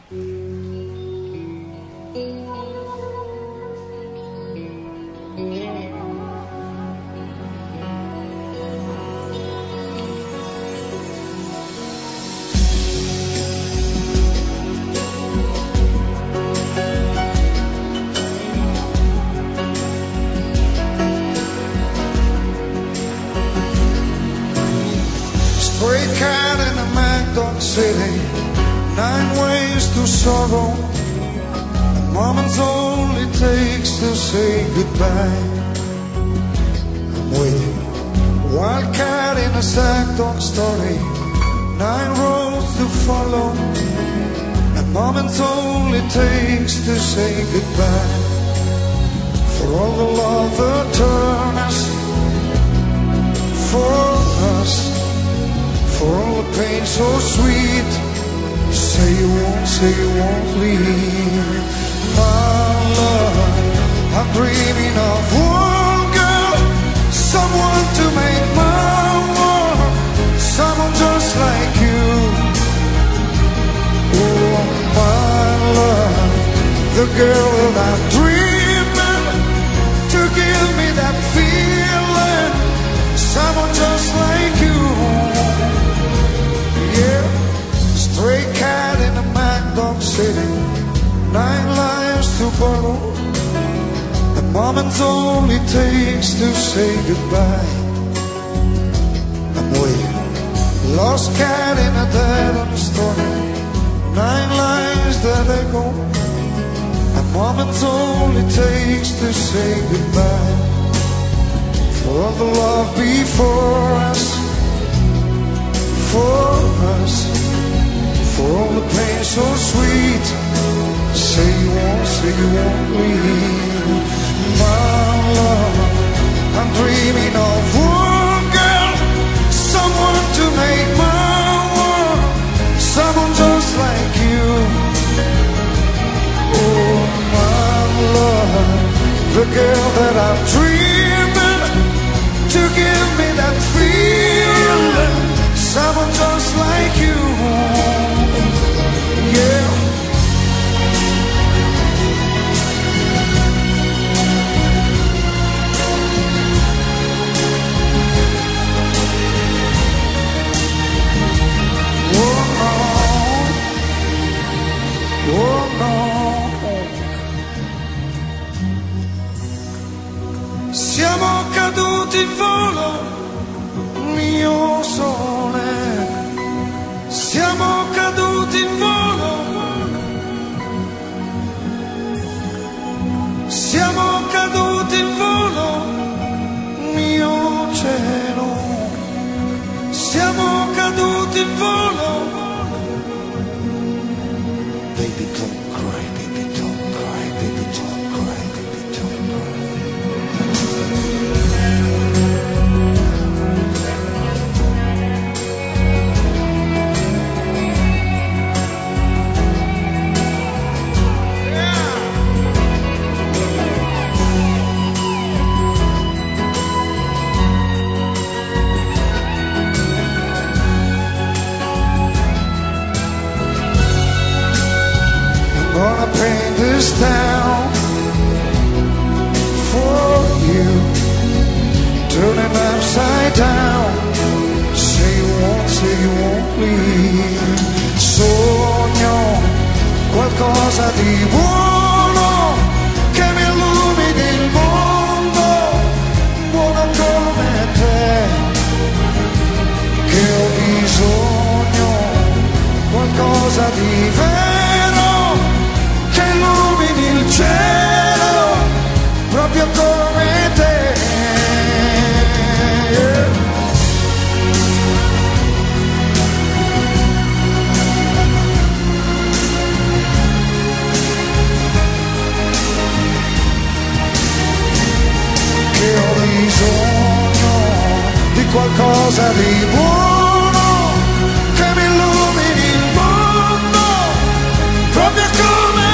Stray cat in a McDonald city, 9 ways to sorrow. A moment only takes to say goodbye. I'm waiting. Wild cat in a sad dog story, 9 roads to follow. A moment only takes to say goodbye. For all the love that turned us, for us, for all the pain so sweet. Say you won't leave. My love, I'm dreaming of one girl, someone to make my world, someone just like you. Oh, my love, the girl that I'm dreaming, to give me that feeling, someone just like you. Yeah, stray cat in a McDonald city, 9 lives to borrow. A moment only takes to say goodbye. I'm waiting. Lost cat in a dead-end story, 9 lives that echo. A moment only takes to say goodbye. For all the love before us, for us, for all the pain so sweet. Say you won't leave. My love, I'm dreaming of one girl, someone to make my world, someone just like you. Oh, my love, the girl that I'm dreaming, to give me that feeling, someone just like you. Yeah. Oh no. Siamo caduti in volo, mio sole. Siamo caduti in volo. Siamo caduti in volo, mio cielo. Siamo caduti in volo. Baby, don't cry, baby, don't cry, baby, don't cry, baby, don't cry. Gonna paint this town for you, turn it upside down. Say you won't leave. Sogno qualcosa di buono che mi illumini il mondo, buono come te, che ho bisogno, qualcosa di vero, che illumini il cielo, proprio come te. Yeah. Che ho bisogno di qualcosa di buono, che mi illumini il mondo, proprio come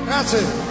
Grazie.